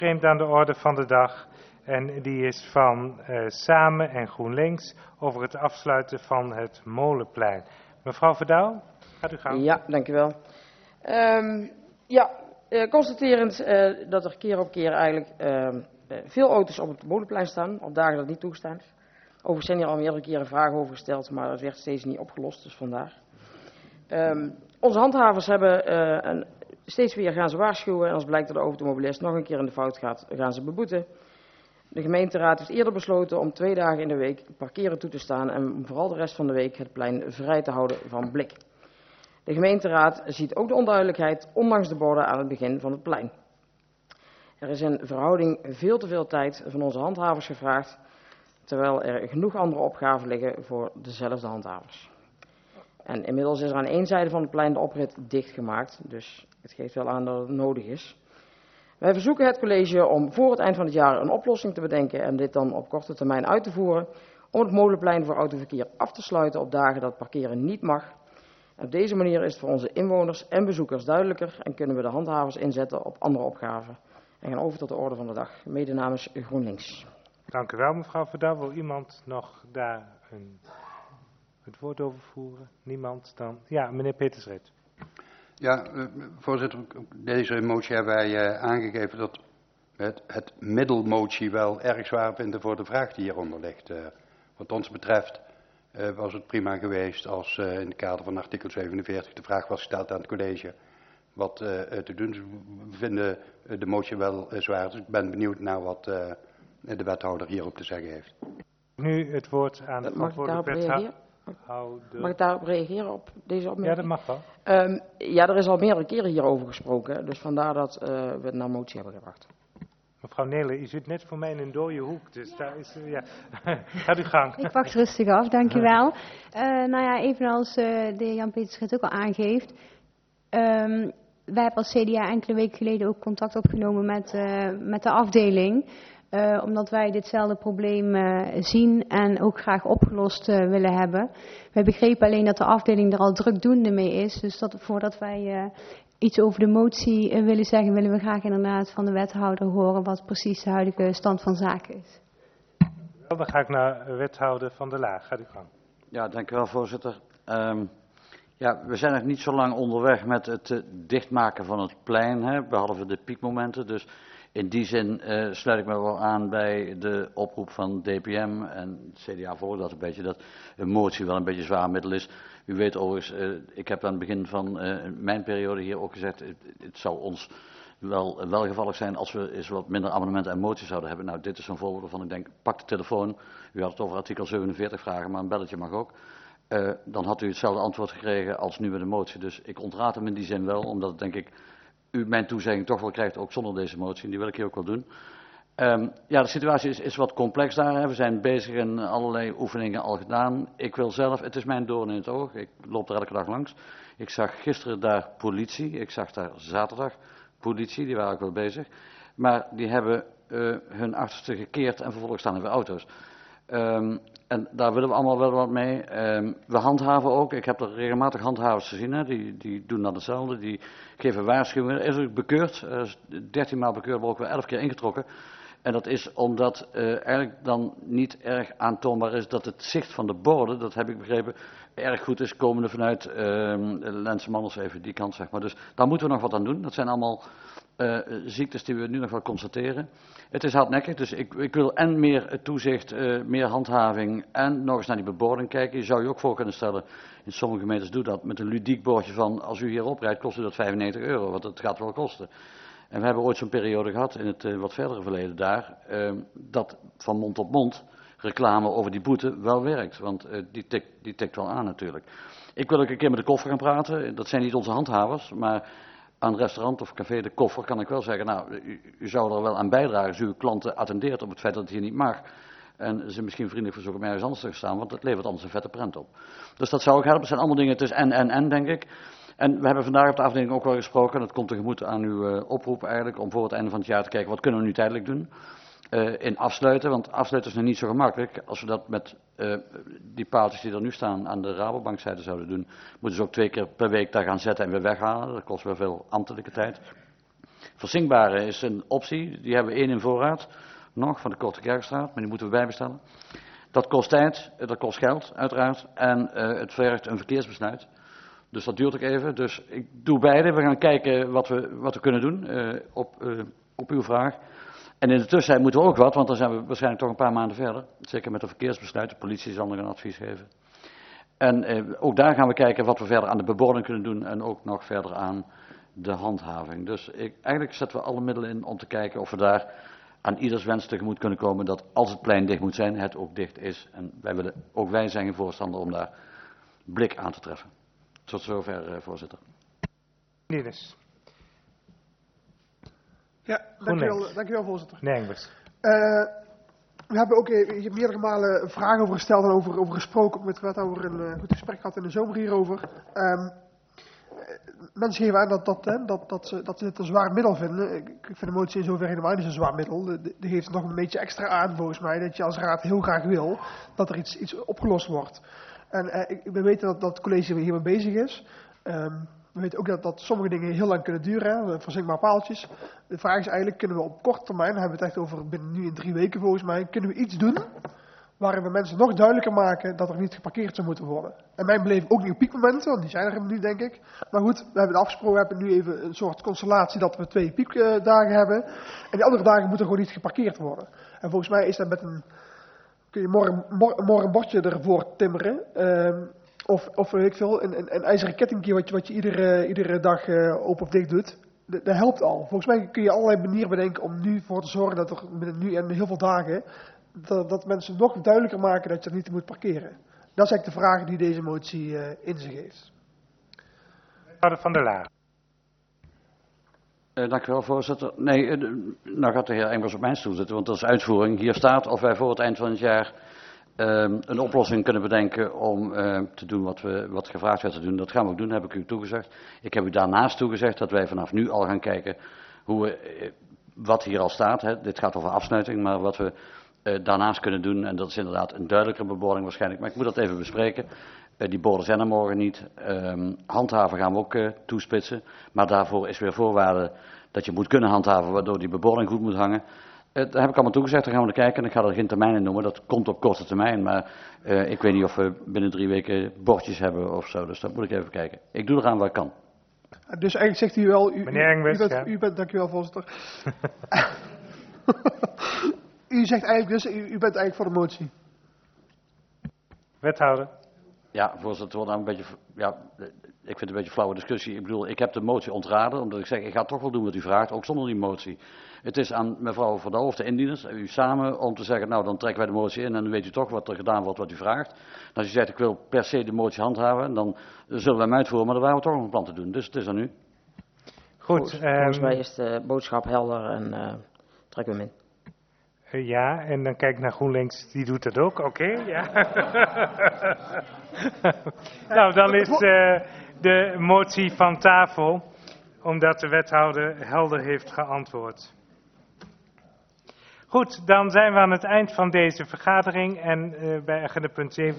Vreemd aan de orde van de dag. En die is van Samen en GroenLinks over het afsluiten van het Molenplein. Mevrouw Verdouw, gaat u gang. Ja, dank u wel. Constaterend dat er keer op keer eigenlijk veel auto's op het Molenplein staan, op dagen dat het niet toegestaan is. Overigens zijn hier al meerdere keren vragen over gesteld, maar dat werd steeds niet opgelost, dus vandaar. Onze handhavers hebben steeds weer gaan ze waarschuwen en als blijkt dat de automobilist nog een keer in de fout gaat, gaan ze beboeten. De gemeenteraad heeft eerder besloten om 2 dagen in de week parkeren toe te staan en om vooral de rest van de week het plein vrij te houden van blik. De gemeenteraad ziet ook de onduidelijkheid, ondanks de borden aan het begin van het plein. Er is in verhouding veel te veel tijd van onze handhavers gevraagd, terwijl er genoeg andere opgaven liggen voor dezelfde handhavers. En inmiddels is er aan één zijde van het plein de oprit dichtgemaakt, dus het geeft wel aan dat het nodig is. Wij verzoeken het college om voor het eind van het jaar een oplossing te bedenken en dit dan op korte termijn uit te voeren, om het Molenplein voor autoverkeer af te sluiten op dagen dat parkeren niet mag. Op deze manier is het voor onze inwoners en bezoekers duidelijker en kunnen we de handhavers inzetten op andere opgaven. En gaan over tot de orde van de dag, mede namens GroenLinks. Dank u wel, mevrouw Verdouw. Wil iemand nog daar het woord over voeren? Niemand dan? Ja, meneer Petersrit. Ja, voorzitter, deze motie hebben wij aangegeven dat het middelmotie wel erg zwaar vinden voor de vraag die hieronder ligt. Wat ons betreft was het prima geweest als in het kader van artikel 47 de vraag was gesteld aan het college wat te doen. We vinden de motie wel zwaar, dus ik ben benieuwd naar wat de wethouder hierop te zeggen heeft. Nu het woord aan de verantwoordelijke wethouder. Mag ik daarop reageren op deze opmerking? Ja, dat mag wel. Ja, er is al meerdere keren hierover gesproken, dus vandaar dat we het naar motie hebben gebracht. Mevrouw Nelen, u zit net voor mij in een dode hoek, dus daar is, ja, gaat u gang. Ik wacht rustig af, dank u wel. Evenals de heer Jan Petersrit ook al aangeeft, wij hebben als CDA enkele weken geleden ook contact opgenomen met de afdeling, omdat wij ditzelfde probleem zien en ook graag opgelost willen hebben. Wij begrepen alleen dat de afdeling er al drukdoende mee is, dus voordat wij iets over de motie willen zeggen, willen we graag inderdaad van de wethouder horen wat precies de huidige stand van zaken is. Dan ga ik naar wethouder Van der Laag. Gaat u gang. Ja, dank u wel, voorzitter. We zijn nog niet zo lang onderweg met het dichtmaken van het plein, behalve de piekmomenten. Dus in die zin sluit ik me wel aan bij de oproep van DPM en CDA voor dat een beetje dat een motie wel een beetje zwaar middel is. U weet overigens, ik heb aan het begin van mijn periode hier ook gezegd, het zou ons wel welgevallig zijn als we eens wat minder amendementen en moties zouden hebben. Nou, dit is een voorbeeld waarvan ik denk, pak de telefoon. U had het over artikel 47 vragen, maar een belletje mag ook. Dan had u hetzelfde antwoord gekregen als nu met de motie. Dus ik ontraad hem in die zin wel, omdat denk ik u mijn toezegging toch wel krijgt, ook zonder deze motie. En die wil ik hier ook wel doen. De situatie is wat complex daar. We zijn bezig en allerlei oefeningen al gedaan. Ik wil zelf, het is mijn doorn in het oog. Ik loop er elke dag langs. Ik zag gisteren daar politie. Ik zag daar zaterdag politie. Die waren ook wel bezig. Maar die hebben hun achterste gekeerd en vervolgens staan er weer auto's. En daar willen we allemaal wel wat mee. We handhaven ook. Ik heb er regelmatig handhavers gezien. Hè. Die doen dan hetzelfde. Die geven waarschuwingen. Er is ook bekeurd. 13 maal bekeurd, maar ook wel 11 keer ingetrokken. En dat is omdat eigenlijk dan niet erg aantoonbaar is dat het zicht van de borden, dat heb ik begrepen, erg goed is komende vanuit Lensemanners, even die kant zeg maar. Dus daar moeten we nog wat aan doen. Dat zijn allemaal ziektes die we nu nog wel constateren. Het is hardnekkig, dus ik wil en meer toezicht, meer handhaving en nog eens naar die bebording kijken. Je zou je ook voor kunnen stellen, in sommige gemeentes doe dat met een ludiek bordje van als u hier oprijdt kost u dat €95, want dat gaat wel kosten. En we hebben ooit zo'n periode gehad in het wat verdere verleden daar, dat van mond tot mond reclame over die boete wel werkt. Want die tikt wel aan natuurlijk. Ik wil ook een keer met de koffer gaan praten. Dat zijn niet onze handhavers, maar aan het restaurant of café De Koffer kan ik wel zeggen, nou, u zou er wel aan bijdragen als u uw klanten attendeert op het feit dat het hier niet mag. En ze misschien vriendelijk verzoeken om ergens anders te gaan staan, want dat levert anders een vette prent op. Dus dat zou ook helpen. Het zijn allemaal dingen, het is en, denk ik. En we hebben vandaag op de afdeling ook wel gesproken, en dat komt tegemoet aan uw oproep eigenlijk, om voor het einde van het jaar te kijken, wat kunnen we nu tijdelijk doen? In afsluiten, want afsluiten is nog niet zo gemakkelijk. Als we dat met die paaltjes die er nu staan aan de Rabobankzijde zouden doen, moeten ze ook 2 keer per week daar gaan zetten en weer weghalen. Dat kost wel veel ambtelijke tijd. Verzinkbare is een optie, die hebben we 1 in voorraad, nog van de Korte Kerkstraat, maar die moeten we bijbestellen. Dat kost tijd, dat kost geld uiteraard en het vergt een verkeersbesluit. Dus dat duurt ook even, dus ik doe beide. We gaan kijken wat we kunnen doen op uw vraag. En in de tussentijd moeten we ook wat, want dan zijn we waarschijnlijk toch een paar maanden verder. Zeker met een verkeersbesluit, de politie zal nog een advies geven. En ook daar gaan we kijken wat we verder aan de bebording kunnen doen en ook nog verder aan de handhaving. Dus eigenlijk zetten we alle middelen in om te kijken of we daar aan ieders wens tegemoet kunnen komen dat als het plein dicht moet zijn, het ook dicht is. En ook wij zijn geen voorstander om daar blik aan te treffen. Tot zover, voorzitter. Niels. Ja, dankjewel voorzitter. Nee, Engels. We hebben ook hier meerdere malen vragen over gesteld en over gesproken, ook met de wethouder een goed gesprek gehad in de zomer hierover. Mensen geven aan dat ze dit een zwaar middel vinden. Ik vind de motie in zoverre helemaal niet zo'n zwaar middel. Die geeft nog een beetje extra aan volgens mij, dat je als raad heel graag wil dat er iets opgelost wordt. En we weten dat het college hiermee bezig is. We weten ook dat sommige dingen heel lang kunnen duren, hè, verzinkbare paaltjes. De vraag is eigenlijk, kunnen we op korte termijn, daar hebben we het echt over binnen nu in 3 weken volgens mij, kunnen we iets doen waarin we mensen nog duidelijker maken dat er niet geparkeerd zou moeten worden. En mijn beleving ook niet op piekmomenten, want die zijn er nu denk ik. Maar goed, we hebben het afgesproken, we hebben nu even een soort constellatie dat we 2 piekdagen hebben. En die andere dagen moeten gewoon niet geparkeerd worden. En volgens mij is dat met kun je morgen een bordje ervoor timmeren. Of weet ik veel, een ijzeren kettingje wat je iedere dag open of dicht doet. Dat helpt al. Volgens mij kun je allerlei manieren bedenken om nu voor te zorgen dat er nu en heel veel dagen, dat mensen nog duidelijker maken dat je er niet moet parkeren. Dat is eigenlijk de vraag die deze motie in zich heeft. Wethouder Van der Laan. Dank u wel, voorzitter. Nee, nou gaat de heer Engels op mijn stoel zitten, want dat is uitvoering. Hier staat of wij voor het eind van het jaar een oplossing kunnen bedenken om te doen wat gevraagd werd te doen. Dat gaan we ook doen, heb ik u toegezegd. Ik heb u daarnaast toegezegd dat wij vanaf nu al gaan kijken wat hier al staat. Hè. Dit gaat over afsluiting, maar wat we daarnaast kunnen doen. En dat is inderdaad een duidelijkere bebording waarschijnlijk. Maar ik moet dat even bespreken. Die borden zijn er morgen niet. Handhaven gaan we ook toespitsen. Maar daarvoor is weer voorwaarde dat je moet kunnen handhaven, waardoor die bebording goed moet hangen. Daar heb ik allemaal toegezegd, daar gaan we naar kijken. En ik ga er geen termijnen noemen, dat komt op korte termijn. Maar ik weet niet of we binnen 3 weken bordjes hebben of zo. Dus dat moet ik even kijken. Ik doe eraan wat ik kan. Dus eigenlijk zegt u wel, Meneer Engels, u bent, dankjewel voorzitter. U zegt eigenlijk dus, u bent eigenlijk voor de motie. Wethouder. Ja, voorzitter, het wordt nou een beetje, ik vind het een beetje een flauwe discussie. Ik bedoel, ik heb de motie ontraden, omdat ik zeg, ik ga toch wel doen wat u vraagt, ook zonder die motie. Het is aan mevrouw Van Dal of de indieners, u samen, om te zeggen, nou dan trekken wij de motie in en dan weet u toch wat er gedaan wordt wat u vraagt. En als u zegt, ik wil per se de motie handhaven, dan zullen wij hem uitvoeren, maar dan waren we toch nog een plan te doen. Dus het is aan u. Goed. Volgens mij is de boodschap helder en trekken we hem in. Ja, en dan kijk ik naar GroenLinks, die doet dat ook, oké, ja. Nou, dan is de motie van tafel, omdat de wethouder helder heeft geantwoord. Goed, dan zijn we aan het eind van deze vergadering en bij agenda punt 7